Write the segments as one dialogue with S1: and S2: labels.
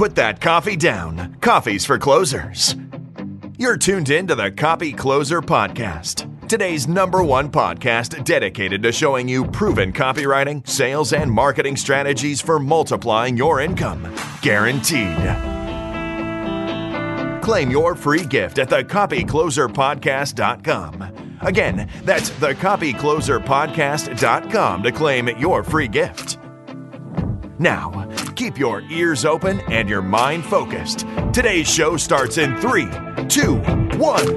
S1: put that coffee down. Coffee's for closers. You're tuned in to the Copy Closer Podcast, today's #1 podcast dedicated to showing you proven copywriting, sales, and marketing strategies for multiplying your income. Guaranteed. Claim your free gift at thecopycloserpodcast.com. Again, that's thecopycloserpodcast.com to claim your free gift. Now, keep your ears open and your mind focused. Today's show starts in 3, 2, 1.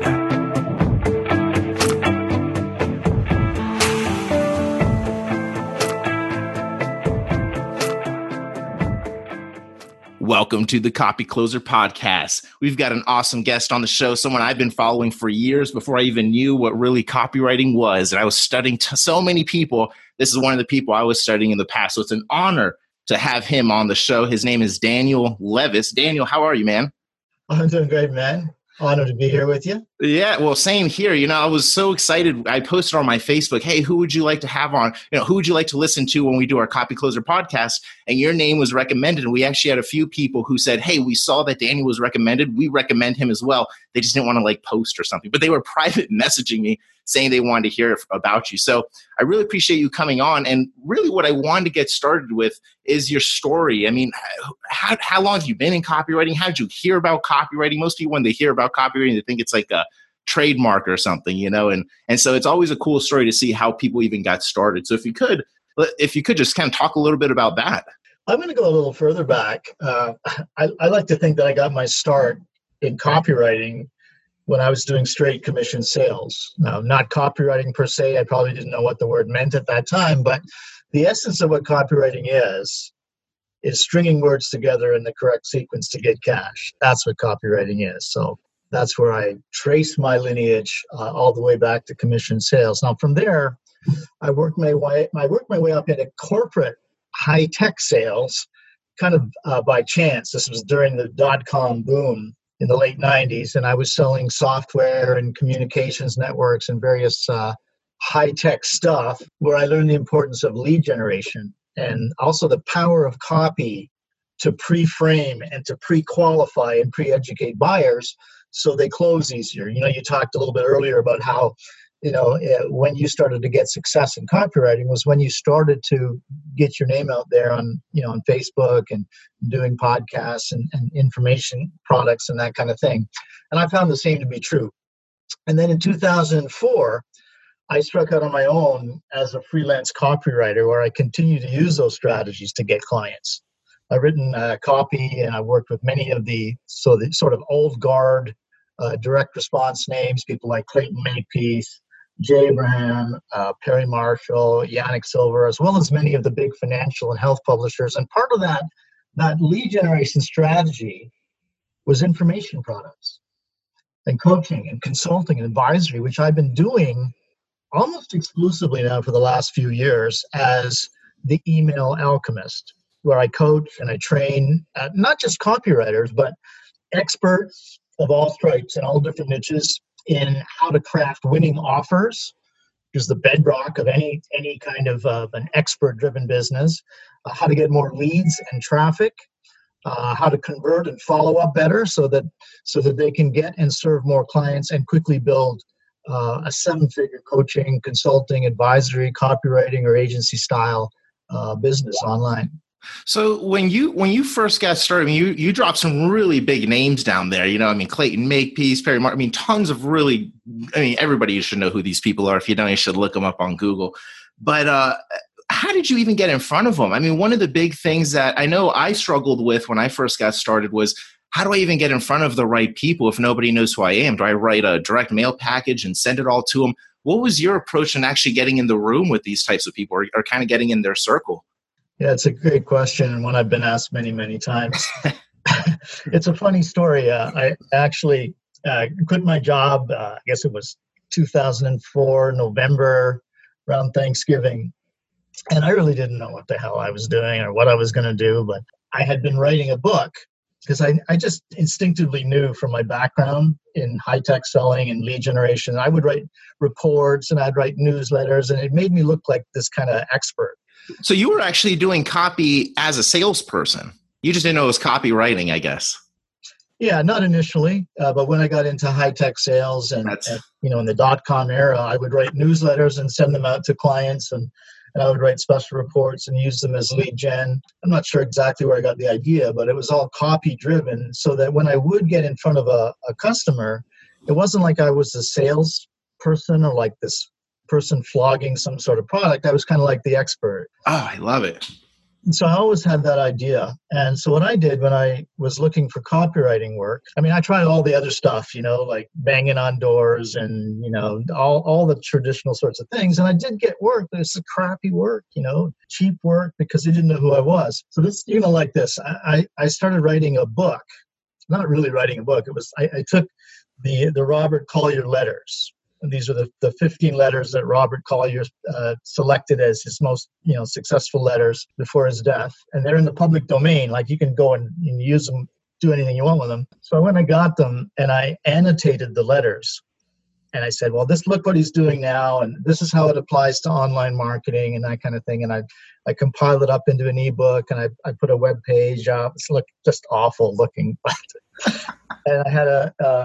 S2: Welcome to the Copy Closer Podcast. We've got an awesome guest on the show, someone I've been following for years before I even knew what really copywriting was. And I was studying so many people. This is one of the people I was studying in the past. So it's an honor to have him on the show. His name is Daniel Levis. Daniel, how are you, man?
S3: I'm doing great, man. Honored to be here with you.
S2: Yeah, well, same here. You know, I was so excited. I posted on my Facebook, hey, who would you like to have on? You know, who would you like to listen to when we do our Copy Closer podcast? And your name was recommended. And we actually had a few people who said, hey, we saw that Daniel was recommended. We recommend him as well. They just didn't want to post or something, but they were private messaging me saying they wanted to hear about you. So I really appreciate you coming on. And really what I wanted to get started with is your story. I mean, how long have you been in copywriting? How did you hear about copywriting? Most people, when they hear about copywriting, they think it's like a trademark or something, you know? And so it's always a cool story to see how people even got started. So if you could just kind of talk a little bit about that.
S3: I'm going to go a little further back. I like to think that I got my start in copywriting when I was doing straight commission sales. Not copywriting per se. I probably didn't know what the word meant at that time, but the essence of what copywriting is stringing words together in the correct sequence to get cash. That's what copywriting is. So that's where I trace my lineage all the way back to commission sales. Now from there, I worked my way up into corporate high-tech sales kind of by chance. This was during the dot-com boom in the late 90s, and I was selling software and communications networks and various high-tech stuff where I learned the importance of lead generation and also the power of copy to pre-frame and to pre-qualify and pre-educate buyers so they close easier. You know, you talked a little bit earlier about how, you know, when you started to get success in copywriting was when you started to get your name out there on, you know, on Facebook and doing podcasts and information products and that kind of thing. And I found the same to be true. And then in 2004, I struck out on my own as a freelance copywriter where I continue to use those strategies to get clients. I've written copy and I worked with many of the sort of old guard direct response names, people like Clayton Makepeace, Jay Abraham, Perry Marshall, Yannick Silver, as well as many of the big financial and health publishers. And part of that lead generation strategy was information products and coaching and consulting and advisory, which I've been doing almost exclusively now for the last few years as the email alchemist, where I coach and I train not just copywriters, but experts of all stripes and all different niches in how to craft winning offers, which is the bedrock of any kind of an expert-driven business, how to get more leads and traffic, how to convert and follow up better so that they can get and serve more clients and quickly build a 7-figure coaching, consulting, advisory, copywriting, or agency style business online.
S2: So when you first got started, I mean, you dropped some really big names down there. You know, I mean, Clayton Makepeace, Perry Martin. I mean, tons of really. I mean, everybody should know who these people are. If you don't, you should look them up on Google. But how did you even get in front of them? I mean, one of the big things that I know I struggled with when I first got started was, how do I even get in front of the right people if nobody knows who I am? Do I write a direct mail package and send it all to them? What was your approach in actually getting in the room with these types of people or kind of getting in their circle?
S3: Yeah, it's a great question and one I've been asked many, many times. It's a funny story. I actually quit my job, I guess it was 2004, November, around Thanksgiving. And I really didn't know what the hell I was doing or what I was going to do, but I had been writing a book because I just instinctively knew from my background in high-tech selling and lead generation, I would write reports and I'd write newsletters, and it made me look like this kind of expert.
S2: So you were actually doing copy as a salesperson. You just didn't know it was copywriting, I guess.
S3: Yeah, not initially, but when I got into high-tech sales and in the dot-com era, I would write newsletters and send them out to clients, and I would write special reports and use them as lead gen. I'm not sure exactly where I got the idea, but it was all copy-driven, so that when I would get in front of a customer, it wasn't like I was a sales person or like this person flogging some sort of product. I was kind of like the expert.
S2: Oh, I love it.
S3: And so I always had that idea. And so what I did when I was looking for copywriting work, I mean, I tried all the other stuff, like banging on doors and, all the traditional sorts of things. And I did get work, but it's crappy work, cheap work because they didn't know who I was. So this, like this, I started writing a book, not really writing a book. It was, I took the Robert Collier letters. And these are the 15 letters that Robert Collier selected as his most successful letters before his death. And they're in the public domain. Like you can go and use them, do anything you want with them. So when I got them and I annotated the letters and I said, well, look what he's doing now. And this is how it applies to online marketing and that kind of thing. And I compiled it up into an ebook and I put a web page up. It's just awful looking. And I had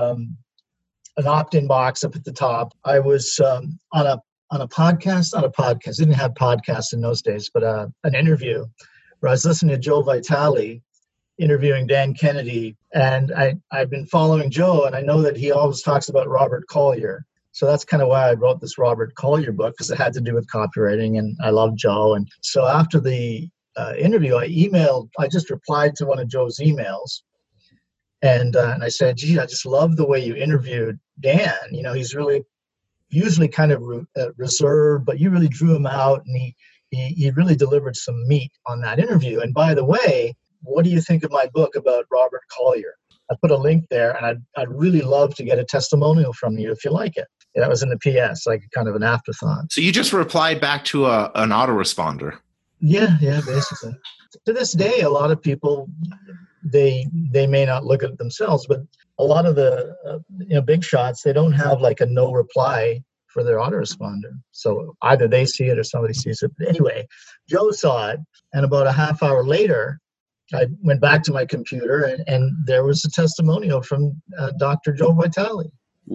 S3: an opt-in box up at the top. I was on a podcast, not a podcast. Didn't have podcasts in those days, but an interview where I was listening to Joe Vitale interviewing Dan Kennedy, and I've been following Joe, and I know that he always talks about Robert Collier. So that's kind of why I wrote this Robert Collier book, because it had to do with copywriting, and I love Joe. And so after the interview, I just replied to one of Joe's emails. And I said, gee, I just love the way you interviewed Dan. He's really usually kind of reserved, but you really drew him out, and he really delivered some meat on that interview. And by the way, what do you think of my book about Robert Collier? I put a link there, and I'd really love to get a testimonial from you if you like it. And that was in the PS, like kind of an afterthought.
S2: So you just replied back to an autoresponder.
S3: Yeah, basically. To this day, a lot of people, they may not look at it themselves, but a lot of the big shots, they don't have like a no reply for their autoresponder. So either they see it or somebody sees it. But anyway, Joe saw it, and about a half hour later, I went back to my computer, and there was a testimonial from Dr. Joe Vitale.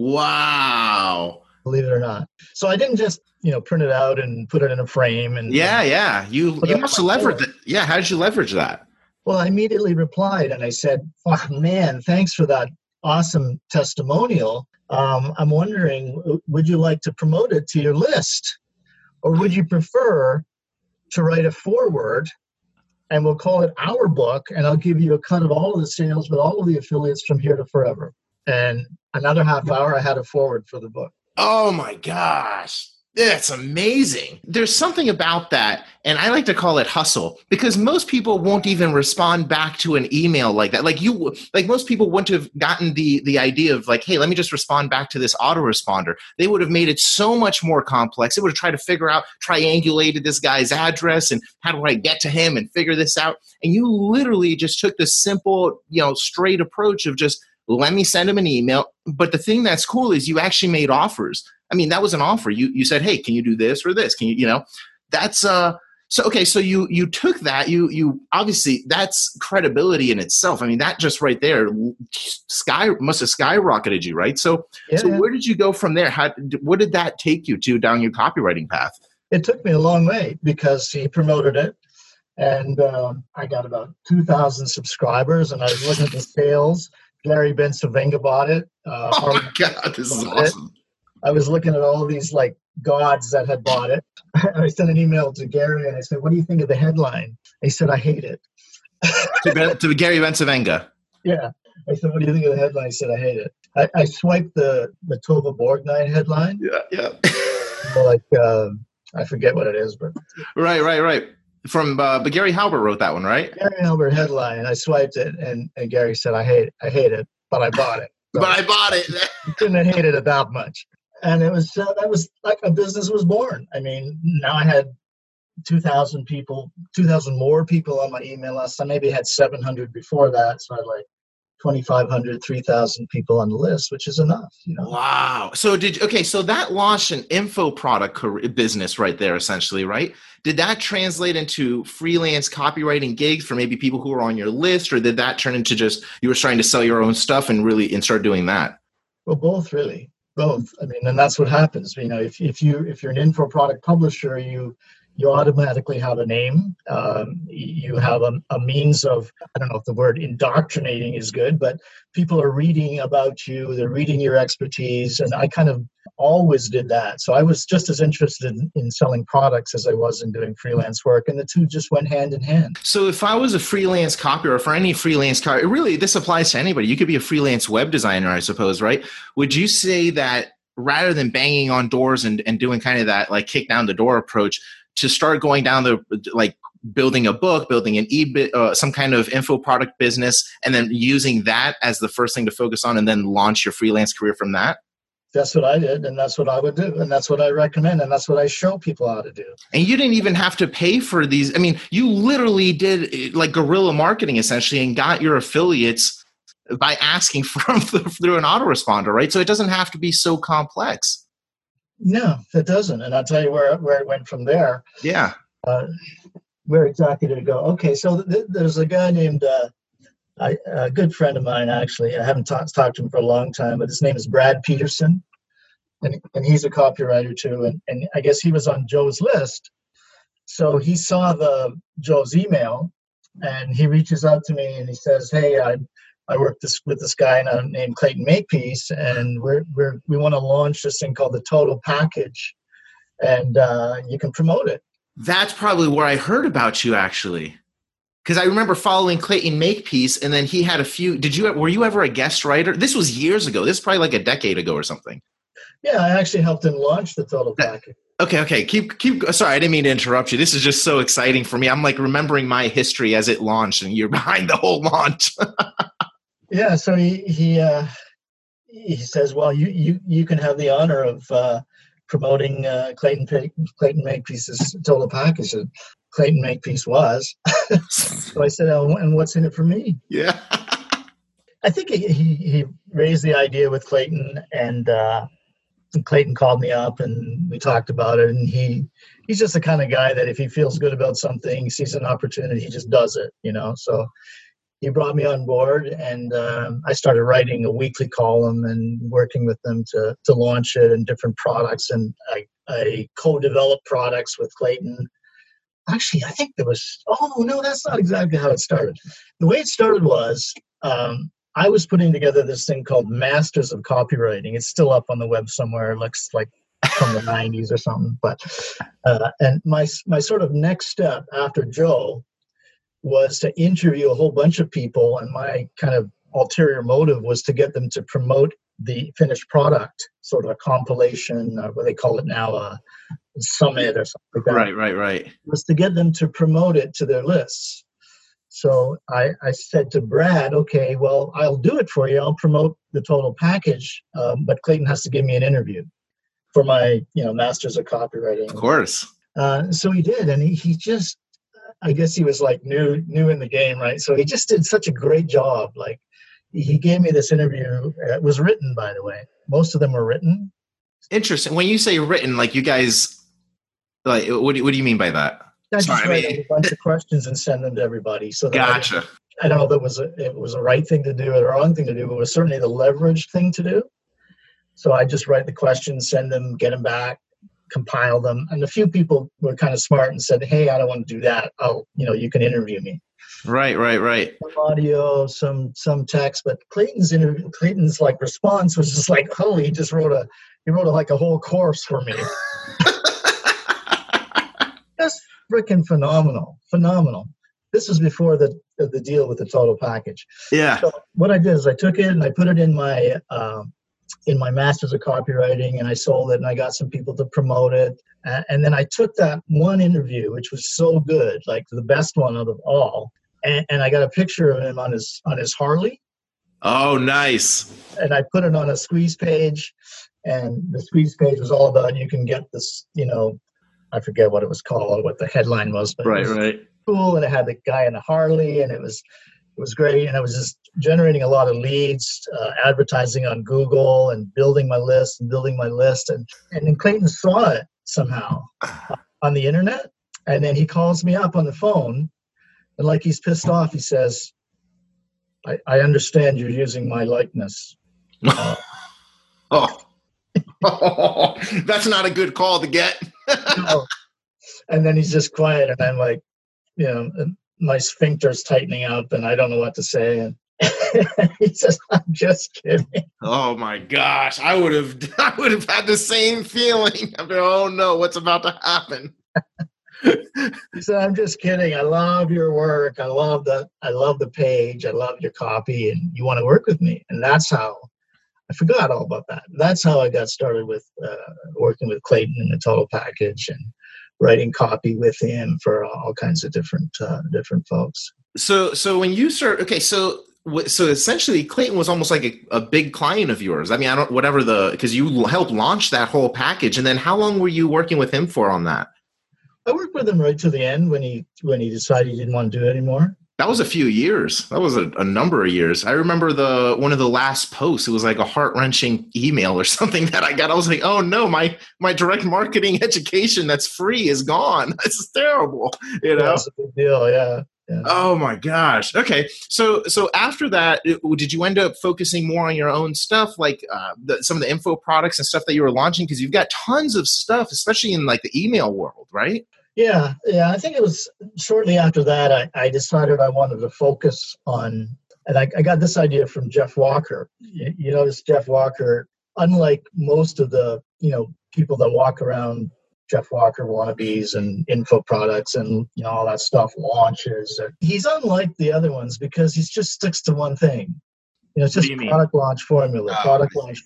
S2: Wow.
S3: Believe it or not. So I didn't just print it out and put it in a frame. And
S2: yeah. You must have leveraged it. Yeah. How did you leverage that?
S3: Well, I immediately replied and I said, oh, man, thanks for that awesome testimonial. I'm wondering, would you like to promote it to your list? Or would you prefer to write a foreword, and we'll call it Our Book, and I'll give you a cut of all of the sales with all of the affiliates from here to forever. And another half hour, I had a foreword for the book.
S2: Oh, my gosh. That's amazing. There's something about that, and I like to call it hustle, because most people won't even respond back to an email like that. Like most people wouldn't have gotten the idea of like, hey, let me just respond back to this autoresponder. They would have made it so much more complex. They would have tried to triangulated this guy's address and how do I get to him and figure this out. And you literally just took this simple, straight approach of just, let me send him an email. But the thing that's cool is you actually made offers. I mean, that was an offer. You said, hey, can you do this or this? Can you, that's, so, okay. So you took that, you obviously that's credibility in itself. I mean, that just right there, must have skyrocketed you, right? So where did you go from there? What did that take you to down your copywriting path?
S3: It took me a long way because he promoted it. And I got about 2,000 subscribers, and I was looking at the sales. Gary Bencivenga bought it.
S2: Oh my God, this is awesome.
S3: I was looking at all these like gods that had bought it. I sent an email to Gary and I said, what do you think of the headline? He said, I hate it.
S2: to Gary Bencivenga.
S3: Yeah. I said, what do you think of the headline? He said, I hate it. I swiped the Tova Borgnine headline.
S2: Yeah.
S3: Like, I forget what it is, but.
S2: Right. From but Gary Halbert wrote that one, right?
S3: Gary Halbert headline. And I swiped it and Gary said, I hate it, but I bought it. So
S2: but I bought it.
S3: I couldn't have hated it that much. And it was that was like a business was born. I mean, now I had 2,000 people, 2,000 more people on my email list. I maybe had 700 before that. So I had like 2,500, 3,000 people on the list, which is enough.
S2: Wow. So so that launched an info product business right there, essentially, right? Did that translate into freelance copywriting gigs for maybe people who were on your list, or did that turn into just you were trying to sell your own stuff and start doing that?
S3: Well, both really, both. I mean, and that's what happens. If you're an info product publisher, you automatically have a name. You have a means of, I don't know if the word indoctrinating is good, but people are reading about you, they're reading your expertise, and I kind of always did that. So I was just as interested in selling products as I was in doing freelance work, and the two just went hand in hand.
S2: So if I was a freelance copy, or for any freelance copy, really this applies to anybody. You could be a freelance web designer, I suppose, right? Would you say that rather than banging on doors and doing kind of that like kick down the door approach, to start going down the like building a book, building an some kind of info product business, and then using that as the first thing to focus on, and then launch your freelance career from that?
S3: That's what I did, and that's what I would do, and that's what I recommend, and that's what I show people how to do.
S2: And you didn't even have to pay for these. I mean, you literally did like guerrilla marketing essentially, and got your affiliates by asking through an autoresponder, right? So it doesn't have to be so complex.
S3: No, it doesn't. And I'll tell you where it went from there.
S2: Yeah.
S3: Where exactly did it go? Okay, so there's a guy named, a good friend of mine, actually. I haven't talked to him for a long time, but his name is Brad Peterson. And he's a copywriter too. And I guess he was on Joe's list. So he saw Joe's email, and he reaches out to me and he says, hey, I work with this guy named Clayton Makepeace, and we want to launch this thing called the Total Package, and you can promote it.
S2: That's probably where I heard about you, actually, because I remember following Clayton Makepeace, and then he had a few. Were you ever a guest writer? This was years ago. This is probably like a decade ago or something.
S3: Yeah, I actually helped him launch the Total Package.
S2: Okay. Keep. Sorry, I didn't mean to interrupt you. This is just so exciting for me. I'm like remembering my history as it launched, and you're behind the whole launch.
S3: Yeah, so he says, well, you can have the honor of promoting Clayton Makepeace's Total Package. And Clayton Makepeace was. So I said, oh, and what's in it for me?
S2: Yeah.
S3: I think he raised the idea with Clayton, and Clayton called me up and we talked about it. And he's just the kind of guy that if he feels good about something, sees an opportunity, he just does it, So he brought me on board, and I started writing a weekly column and working with them to launch it and different products. And I co-developed products with Clayton. Actually, I think that's not exactly how it started. The way it started was I was putting together this thing called Masters of Copywriting. It's still up on the web somewhere. It looks like from the 90s or something. But and my sort of next step after Joe was to interview a whole bunch of people, and my kind of ulterior motive was to get them to promote the finished product, sort of a compilation, what they call it now, a summit or something like that.
S2: Right.
S3: Was to get them to promote it to their lists. So I said to Brad, okay, well, I'll do it for you. I'll promote the Total Package, but Clayton has to give me an interview for my, Masters of Copywriting.
S2: Of course.
S3: So he did, and he just, I guess he was like new in the game, right? So he just did such a great job. Like he gave me this interview. It was written, by the way. Most of them were written.
S2: Interesting. When you say written, like you guys, like what do you mean by that?
S3: I just write a bunch of questions and send them to everybody. So
S2: gotcha.
S3: I don't know if it was a right thing to do or the wrong thing to do, but it was certainly the leveraged thing to do. So I just write the questions, send them, get them back, compile them. And a few people were kind of smart and said, hey, I don't want to do that. You can interview me.
S2: Right.
S3: Some audio, some text, but Clayton's like response was just like, oh, he wrote like a whole course for me. That's freaking phenomenal. This was before the deal with the Total Package.
S2: Yeah.
S3: So what I did is I took it and I put it in my Masters of Copywriting, and I sold it, and I got some people to promote it. And then I took that one interview, which was so good, like the best one out of all, and I got a picture of him on his Harley.
S2: Oh, nice.
S3: And I put it on a squeeze page, and the squeeze page was all about you can get this, I forget what it was called, what the headline was, but
S2: right.
S3: Cool, and it had the guy in a Harley, and it was It was great, and I was just generating a lot of leads, advertising on Google, and building my list. And then Clayton saw it somehow on the internet, and then he calls me up on the phone, and like he's pissed off, he says, I understand you're using my likeness.
S2: Oh, that's not a good call to get.
S3: No. And then he's just quiet, and I'm like, my sphincter's tightening up, and I don't know what to say. And he says, "I'm just kidding."
S2: Oh my gosh, I would have had the same feeling. After, oh no, what's about to happen?
S3: He said, "I'm just kidding. I love your work. I love the page. I love your copy, and you want to work with me." And that's how I forgot all about that. That's how I got started with working with Clayton in the Total Package and writing copy with him for all kinds of different folks.
S2: So when you start, okay, so essentially Clayton was almost like a big client of yours. I mean, because you helped launch that whole package. And then how long were you working with him for on that?
S3: I worked with him right to the end when he decided he didn't want to do it anymore.
S2: That was a few years. That was a number of years. I remember one of the last posts. It was like a heart-wrenching email or something that I got. I was like, oh no, my direct marketing education that's free is gone. This is terrible.
S3: That's a big deal. Yeah.
S2: Oh my gosh. Okay. So after that, did you end up focusing more on your own stuff, like some of the info products and stuff that you were launching? Because you've got tons of stuff, especially in like the email world, right?
S3: Yeah. I think it was shortly after that I decided I wanted to focus on, and I got this idea from Jeff Walker. You notice Jeff Walker, unlike most of the people that walk around Jeff Walker wannabes and info products and all that stuff, launches, he's unlike the other ones because he just sticks to one thing. It's just product launch formula, product launch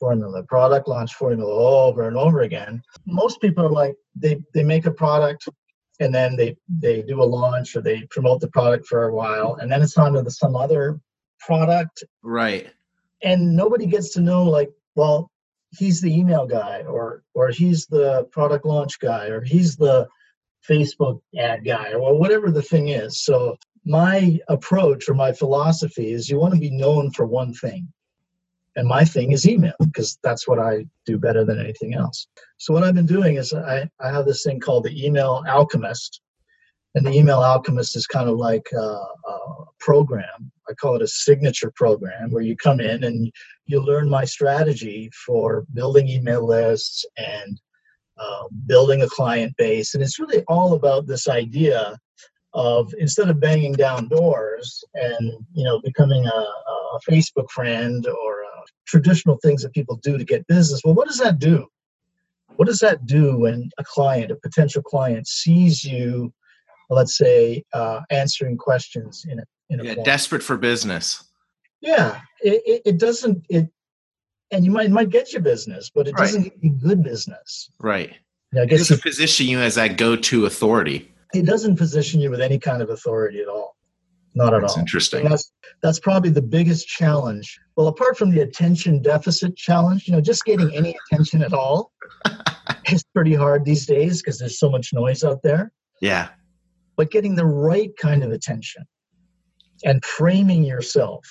S3: formula over and over again. Most people are like, they make a product, and then they do a launch, or they promote the product for a while, and then it's on to some other product.
S2: Right.
S3: And nobody gets to know, like, well, he's the email guy, or he's the product launch guy, or he's the Facebook ad guy, or whatever the thing is. So my approach or my philosophy is you want to be known for one thing. And my thing is email, because that's what I do better than anything else. So what I've been doing is I have this thing called the Email Alchemist. And the Email Alchemist is kind of like a program. I call it a signature program, where you come in and you learn my strategy for building email lists and building a client base. And it's really all about this idea of, instead of banging down doors and becoming a Facebook friend or traditional things that people do to get business. Well, what does that do? What does that do when a potential client sees you, let's say, answering questions in a form?
S2: Desperate for business.
S3: Yeah, it doesn't. And you might get your business, but it doesn't get you good business.
S2: Right.
S3: It
S2: doesn't position you as that go-to authority.
S3: It doesn't position you with any kind of authority at all. Not at all.
S2: That's interesting.
S3: And that's probably the biggest challenge. Well, apart from the attention deficit challenge, just getting any attention at all is pretty hard these days because there's so much noise out there.
S2: Yeah.
S3: But getting the right kind of attention and framing yourself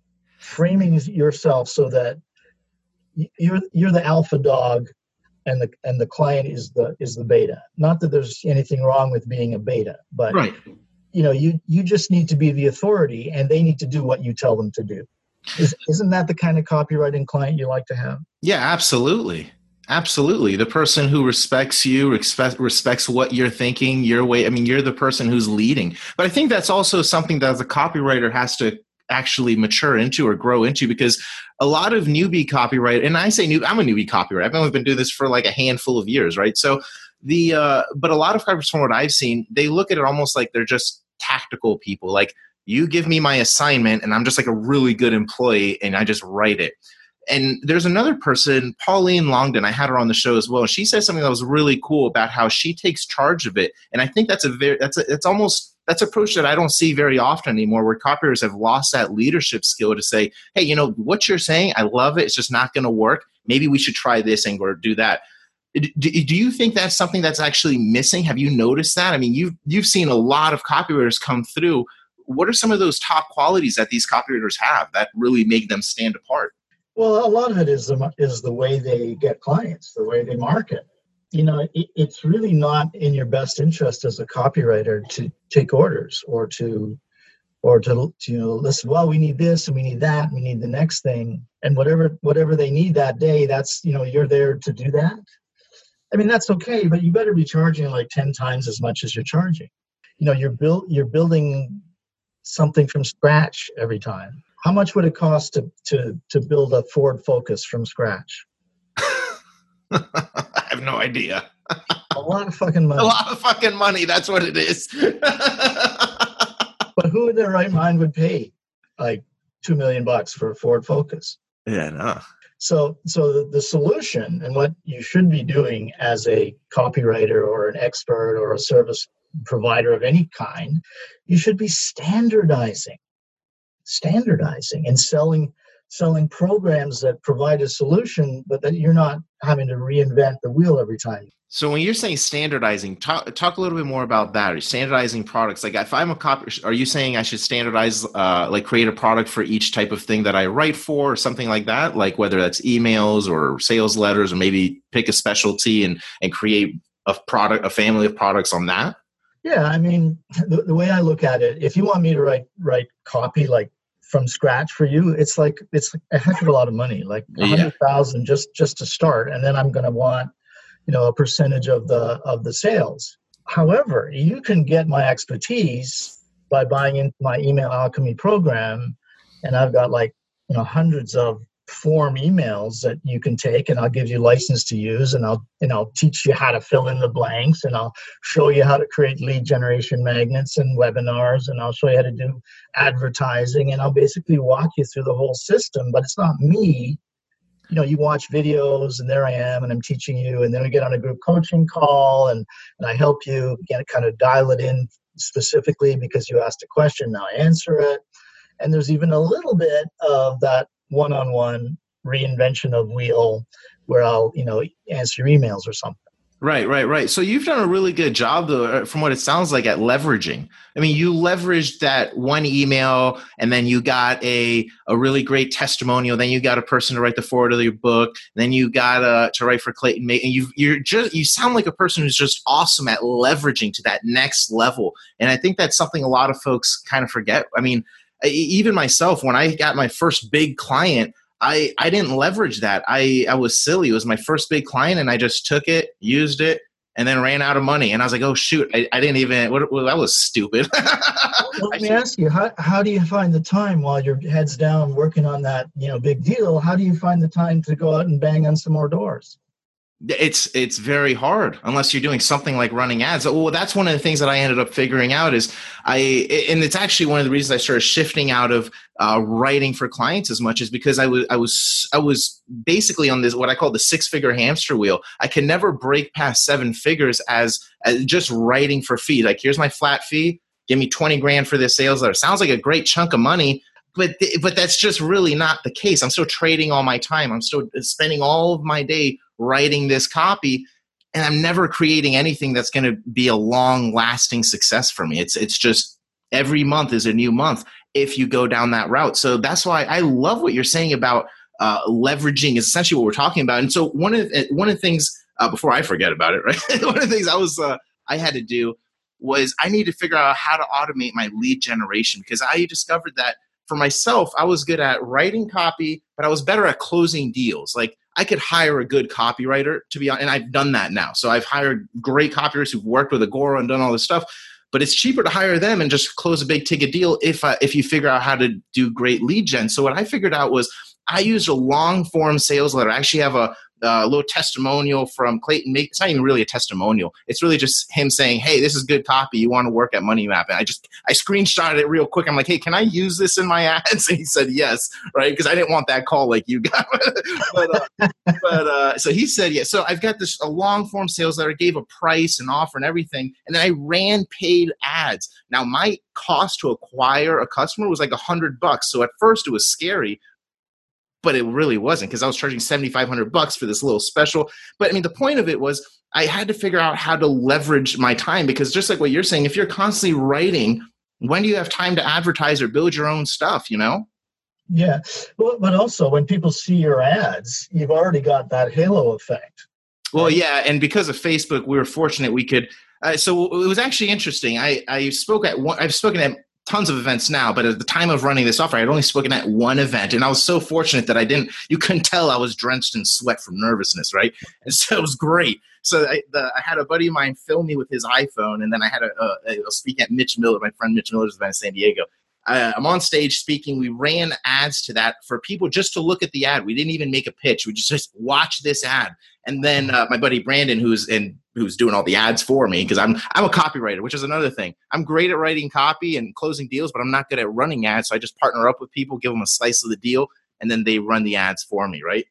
S3: so that you're the alpha dog and the client is the beta. Not that there's anything wrong with being a beta, but
S2: right.
S3: You just need to be the authority, and they need to do what you tell them to do. Isn't that the kind of copywriting client you like to have? Yeah,
S2: absolutely. Absolutely. The person who respects you, respects what you're thinking, your way. I mean, you're the person who's leading. But I think that's also something that the copywriter has to actually mature into or grow into, because a lot of newbie copywriter, and I say I'm a newbie copywriter. I've only been doing this for like a handful of years, right? So but a lot of copywriters, from what I've seen, they look at it almost like they're just tactical people. Like, you give me my assignment and I'm just like a really good employee and I just write it. And there's another person, Pauline Longden, I had her on the show as well. She said something that was really cool about how she takes charge of it. And I think that's an approach that I don't see very often anymore, where copywriters have lost that leadership skill to say, hey, what you're saying, I love it. It's just not going to work. Maybe we should try this and or do that. Do you think that's something that's actually missing? Have you noticed that? I mean, you've seen a lot of copywriters come through what are some of those top qualities that these copywriters have that really make them stand apart?
S3: Well, a lot of it is the way they get clients, the way they market. It's really not in your best interest as a copywriter to take orders or to listen. Well, we need this and we need that and we need the next thing, and whatever they need that day. That's you're there to do that. I mean, that's okay, but you better be charging like 10 times as much as you're charging. You're building something from scratch every time. How much would it cost to build a Ford Focus from scratch?
S2: I have no idea.
S3: A lot of fucking money.
S2: A lot of fucking money. That's what it is.
S3: But who in their right mind would pay like $2 million for a Ford Focus?
S2: Yeah, no.
S3: So the solution and what you should be doing as a copywriter or an expert or a service provider of any kind, you should be standardizing and selling programs that provide a solution, but that you're not having to reinvent the wheel every time.
S2: So when you're saying standardizing, talk a little bit more about that. Are you standardizing products? Like if I'm a copy, are you saying I should standardize, like create a product for each type of thing that I write for or something like that? Like whether that's emails or sales letters, or maybe pick a specialty and create a family of products on that?
S3: Yeah, I mean, the way I look at it, if you want me to write copy like from scratch for you, it's a heck of a lot of money, like $100,000 just to start, and then I'm going to want a percentage of the sales. However, you can get my expertise by buying into my email alchemy program, and I've got hundreds of form emails that you can take, and I'll give you license to use, and I'll teach you how to fill in the blanks, and I'll show you how to create lead generation magnets and webinars, and I'll show you how to do advertising, and I'll basically walk you through the whole system. But it's not me. You watch videos and there I am and I'm teaching you, and then we get on a group coaching call and I help you kind of dial it in specifically because you asked a question, now I answer it. And there's even a little bit of that one-on-one reinvention of wheel where I'll, answer your emails or something.
S2: Right. So you've done a really good job, though, from what it sounds like, at leveraging. I mean, you leveraged that one email, and then you got a really great testimonial. Then you got a person to write the foreword of your book. Then you got to write for Clayton May. And you sound like a person who's just awesome at leveraging to that next level. And I think that's something a lot of folks kind of forget. I mean, even myself, when I got my first big client, I didn't leverage that. I was silly. It was my first big client, and I just took it, used it, and then ran out of money. And I was like, oh, shoot, I didn't even – that was stupid.
S3: Well, let me ask you, how do you find the time while your head's down working on that big deal? How do you find the time to go out and bang on some more doors?
S2: It's very hard unless you're doing something like running ads. Well, that's one of the things that I ended up figuring out and it's actually one of the reasons I started shifting out of writing for clients as much, is because I was basically on this, what I call the 6-figure hamster wheel. I could never break past 7 figures as just writing for fee. Like, here's my flat fee. Give me 20 grand for this sales letter. Sounds like a great chunk of money. But that's just really not the case. I'm still trading all my time. I'm still spending all of my day writing this copy, and I'm never creating anything that's going to be a long-lasting success for me. It's just every month is a new month if you go down that route. So that's why I love what you're saying about leveraging is essentially what we're talking about. And so one of the things, before I forget about it, right? One of the things I had to do was I need to figure out how to automate my lead generation, because I discovered that for myself, I was good at writing copy, but I was better at closing deals. Like, I could hire a good copywriter to be on, and I've done that now. So I've hired great copywriters who've worked with Agora and done all this stuff, but it's cheaper to hire them and just close a big ticket deal if you figure out how to do great lead gen. So what I figured out was I used a long form sales letter. I actually have a little testimonial from Clayton. It's not even really a testimonial. It's really just him saying, hey, this is good copy. You want to work at Money Map. And I screenshotted it real quick. I'm like, hey, can I use this in my ads? And he said yes, right? Because I didn't want that call like you got. but so he said yes. So I've got a long form sales letter, gave a price and offer and everything. And then I ran paid ads. Now, my cost to acquire a customer was like $100. So at first it was scary, but it really wasn't, because I was charging $7,500 for this little special. But I mean, the point of it was I had to figure out how to leverage my time, because just like what you're saying, if you're constantly writing when do you have time to advertise or build your own stuff, you know?
S3: Yeah. Well, but also when people see your ads, you've already got that halo effect.
S2: Well, yeah. And because of Facebook, we were fortunate we could. So it was actually interesting. I've spoken at tons of events now, but at the time of running this software, I'd only spoken at one event. And I was so fortunate that you couldn't tell I was drenched in sweat from nervousness, right? And so it was great. So I had a buddy of mine film me with his iPhone, and then I had a speak at Mitch Miller, my friend Mitch Miller's event in San Diego. I'm on stage speaking. We ran ads to that for people just to look at the ad. We didn't even make a pitch. We just watch this ad. And then my buddy Brandon, who's doing all the ads for me, because I'm a copywriter, which is another thing. I'm great at writing copy and closing deals, but I'm not good at running ads. So I just partner up with people, give them a slice of the deal, and then they run the ads for me, right?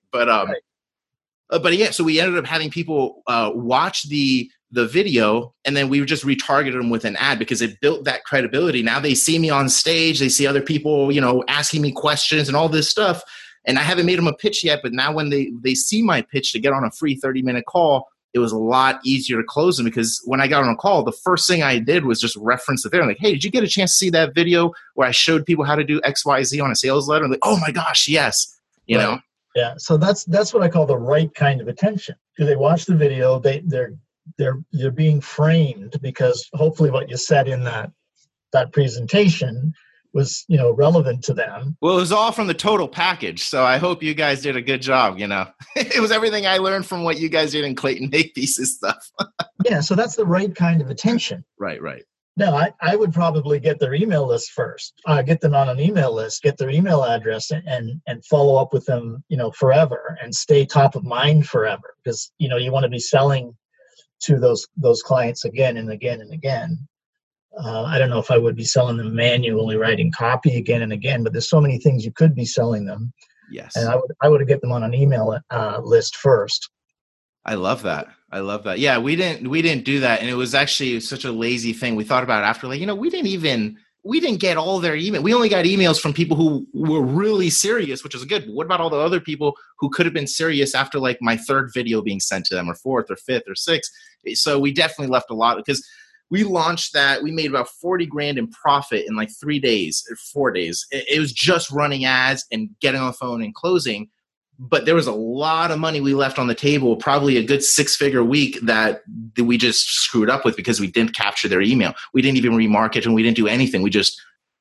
S2: But yeah, so we ended up having people watch the video, and then we just retargeted them with an ad because it built that credibility. Now they see me on stage, they see other people, asking me questions and all this stuff. And I haven't made them a pitch yet, but now when they see my pitch to get on a free 30-minute call, it was a lot easier to close them, because when I got on a call, the first thing I did was just reference the video. I'm like, hey, did you get a chance to see that video where I showed people how to do XYZ on a sales letter? I'm like, oh my gosh, yes. You know?
S3: Yeah. So that's what I call the right kind of attention. Do they watch the video? They're being framed because hopefully what you said in that presentation was, relevant to them.
S2: Well, it was all from the total package. So I hope you guys did a good job, It was everything I learned from what you guys did in Clayton Makepeace stuff.
S3: Yeah, so that's the right kind of attention.
S2: Right.
S3: No, I would probably get their email list first. Get them on an email list, get their email address, and follow up with them, forever, and stay top of mind forever, because, you want to be selling to those clients again and again and again. I don't know if I would be selling them manually, writing copy again and again, but there's so many things you could be selling them.
S2: Yes.
S3: And I would get them on an email list first.
S2: I love that. Yeah, we didn't do that. And it was actually such a lazy thing. We thought about it after, we didn't get all their email. We only got emails from people who were really serious, which is good. But what about all the other people who could have been serious after my third video being sent to them, or fourth or fifth or sixth? So we definitely left a lot, because we launched that. We made about $40,000 in profit in 3 days or 4 days. It was just running ads and getting on the phone and closing. But there was a lot of money we left on the table, probably a good 6-figure week that we just screwed up with because we didn't capture their email. We didn't even remarket, and we didn't do anything. We just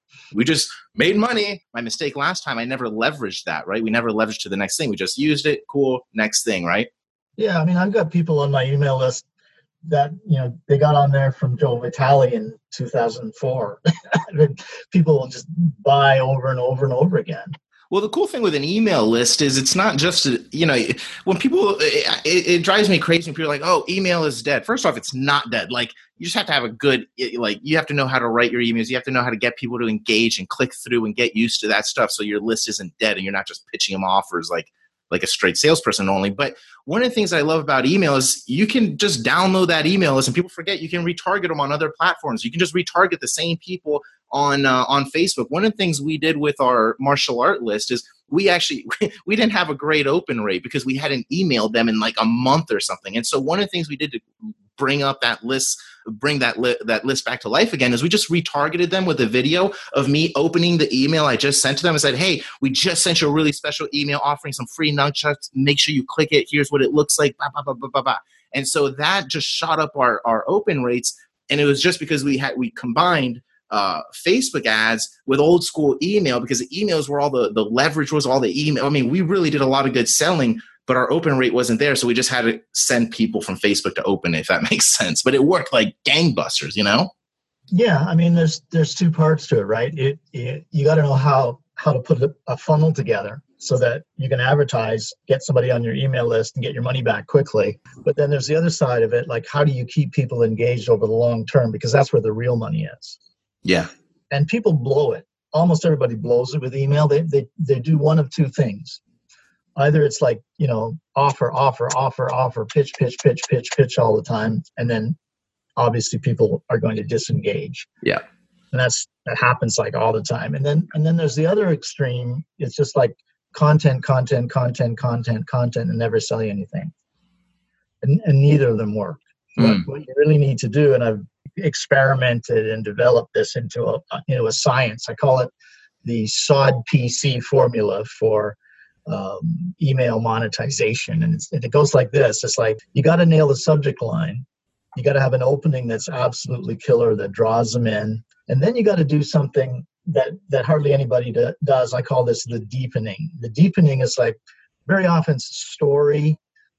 S2: made money. My mistake last time, I never leveraged that, right? We never leveraged to the next thing. We just used it. Cool. Next thing, right?
S3: Yeah. I mean, I've got people on my email list that, they got on there from Joe Vitale in 2004. People will just buy over and over and over again.
S2: Well, the cool thing with an email list is it's not just, when people, it drives me crazy when people are like, oh, email is dead. First off, it's not dead. You just have to have a good, you have to know how to write your emails. You have to know how to get people to engage and click through and get used to that stuff, so your list isn't dead and you're not just pitching them offers like a straight salesperson only. But one of the things I love about email is you can just download that email list, and people forget you can retarget them on other platforms. You can just retarget the same people on Facebook. One of the things we did with our martial art list is we didn't have a great open rate because we hadn't emailed them in a month or something. And so one of the things we did to bring up that list, bring that list back to life again, is we just retargeted them with a video of me opening the email I just sent to them and said, hey, we just sent you a really special email offering some free nunchucks. Make sure you click it. Here's what it looks like. Blah, blah, blah, blah, blah, blah. And so that just shot up our open rates. And it was just because we combined Facebook ads with old school email, because the emails were all the leverage was all the email. I mean, we really did a lot of good selling, but our open rate wasn't there. So we just had to send people from Facebook to open it, if that makes sense. But it worked like gangbusters,
S3: Yeah. I mean, there's two parts to it, right? You got to know how to put a funnel together so that you can advertise, get somebody on your email list, and get your money back quickly. But then there's the other side of it. How do you keep people engaged over the long term? Because that's where the real money is. Yeah. And people blow it. Almost everybody blows it with email. They do one of two things. Either it's offer, pitch all the time. And then obviously people are going to disengage. Yeah. And that happens all the time. And then there's the other extreme. It's just content, and never sell you anything. And neither of them work. What you really need to do, and I've experimented and developed this into a science. I call it the SOD-PC formula for email monetization. And it goes like this. It's like, you got to nail the subject line. You got to have an opening that's absolutely killer that draws them in. And then you got to do something that hardly anybody does. I call this the deepening. The deepening is like, very often it's a story,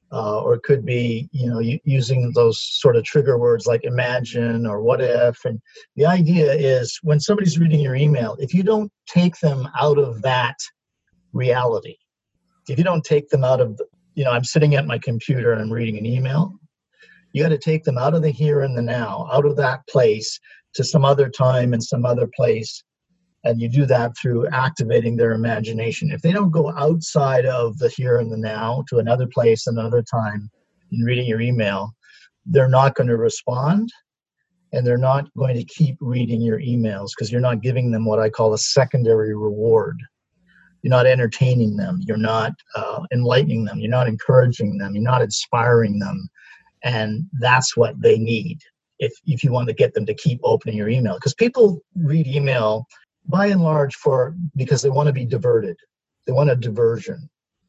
S3: or it could be, using those sort of trigger words like imagine or what if. And the idea is, when somebody's reading your email, if you don't take them out of that reality, if you don't take them out of, I'm sitting at my computer and I'm reading an email, you got to take them out of the here and the now, out of that place to some other time and some other place. And you do that through activating their imagination. If they don't go outside of the here and the now to another place, another time in reading your email, they're not going to respond, and they're not going to keep reading your emails because you're not giving them what I call a secondary reward. You're not entertaining them. You're not enlightening them. You're not encouraging them. You're not inspiring them. And that's what they need if you want to get them to keep opening your email. Because people read email by and large because they want to be diverted. They want a diversion.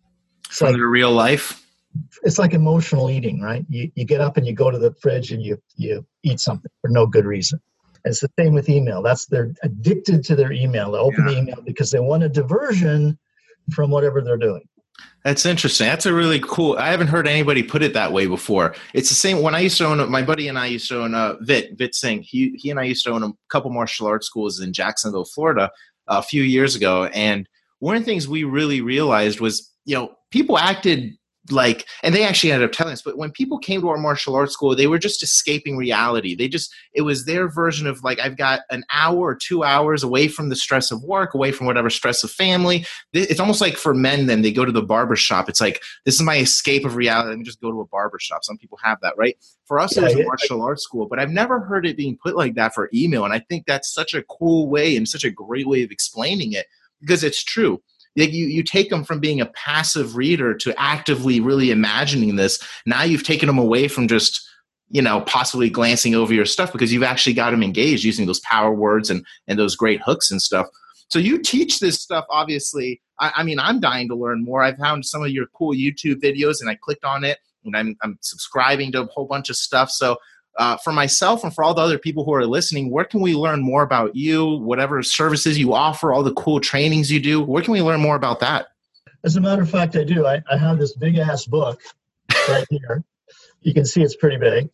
S2: From their real life?
S3: It's like emotional eating, right? You get up and you go to the fridge and you eat something for no good reason. And it's the same with email. They're addicted to their email. They open the email because they want a diversion from whatever they're doing.
S2: That's interesting. That's a really cool. I haven't heard anybody put it that way before. It's the same when I used to own. My buddy and I used to own Vit Singh. He and I used to own a couple martial arts schools in Jacksonville, Florida, a few years ago. And one of the things we really realized was, people acted like, and they actually ended up telling us, but when people came to our martial arts school, they were just escaping reality. It was their version of like, I've got an hour or 2 hours away from the stress of work, away from whatever stress of family. It's almost like for men, then they go to the barbershop. It's like, this is my escape of reality. Let me just go to a barbershop. Some people have that, right? For us, it was a martial arts school, but I've never heard it being put like that for email. And I think that's such a cool way and such a great way of explaining it, because it's true. You take them from being a passive reader to actively really imagining this. Now you've taken them away from just, possibly glancing over your stuff, because you've actually got them engaged using those power words and those great hooks and stuff. So you teach this stuff, obviously. I'm dying to learn more. I found some of your cool YouTube videos and I clicked on it, and I'm subscribing to a whole bunch of stuff. So for myself and for all the other people who are listening, where can we learn more about you, whatever services you offer, all the cool trainings you do? Where can we learn more about that?
S3: As a matter of fact, I do. I have this big-ass book right here. You can see it's pretty big.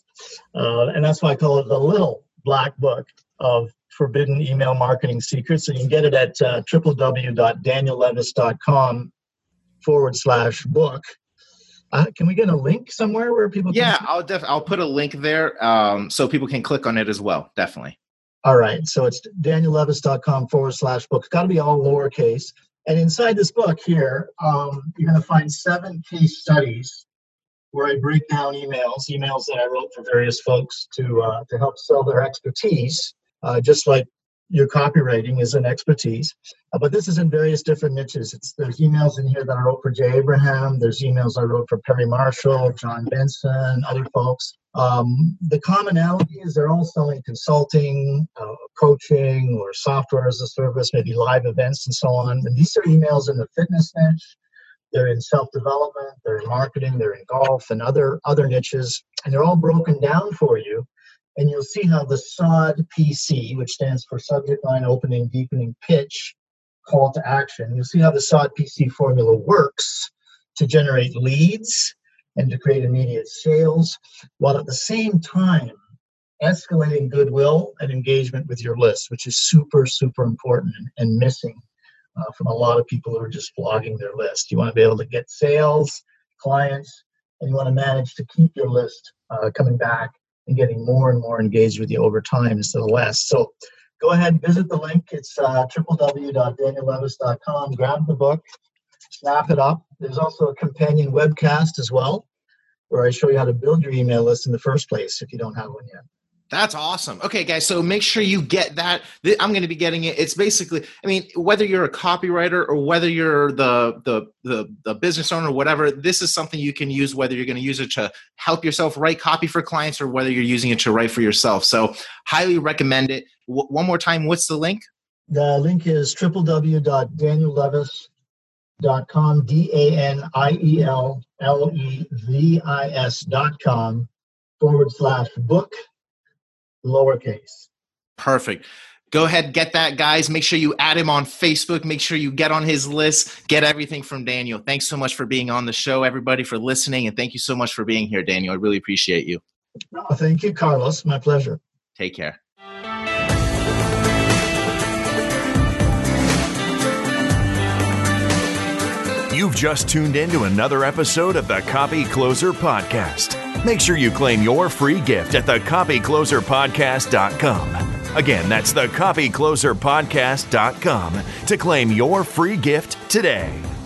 S3: And that's why I call it the little black book of forbidden email marketing secrets. So you can get it at www.daniellevis.com/book. Can we get a link somewhere where people can?
S2: Yeah, I'll put a link there so people can click on it as well. Definitely.
S3: All right. So it's daniellevis.com/book. It's got to be all lowercase. And inside this book here, you're going to find 7 case studies where I break down emails that I wrote for various folks to help sell their expertise, just like your copywriting is an expertise. But this is in various different niches. There's emails in here that I wrote for Jay Abraham. There's emails I wrote for Perry Marshall, John Benson, other folks. The commonality is they're all selling consulting, coaching, or software as a service, maybe live events and so on. And these are emails in the fitness niche. They're in self-development, they're in marketing, they're in golf and other niches. And they're all broken down for you. And you'll see how the SOD-PC, which stands for subject line, opening, deepening, pitch, call to action. You'll see how the SOD-PC formula works to generate leads and to create immediate sales, while at the same time escalating goodwill and engagement with your list, which is super, super important and missing from a lot of people who are just blogging their list. You want to be able to get sales, clients, and you want to manage to keep your list coming back and getting more and more engaged with you over time instead of less. So go ahead and visit the link. It's www.daniellevis.com. Grab the book, snap it up. There's also a companion webcast as well, where I show you how to build your email list in the first place if you don't have one yet.
S2: That's awesome. Okay, guys, so make sure you get that. I'm going to be getting it. It's basically, I mean, whether you're a copywriter or whether you're the business owner, whatever, this is something you can use, whether you're going to use it to help yourself write copy for clients or whether you're using it to write for yourself. So highly recommend it. One more time, what's the link?
S3: The link is www.daniellevis.com, DanielLevis.com/book, lowercase.
S2: Perfect. Go ahead, get that, guys. Make sure you add him on Facebook. Make sure you get on his list. Get everything from Daniel. Thanks so much for being on the show, everybody, for listening. And thank you so much for being here, Daniel. I really appreciate you.
S3: Oh, thank you, Carlos. My pleasure.
S2: Take care.
S1: You've just tuned in to another episode of the Copy Closer Podcast. Make sure you claim your free gift at thecopycloserpodcast.com. Again, that's thecopycloserpodcast.com to claim your free gift today.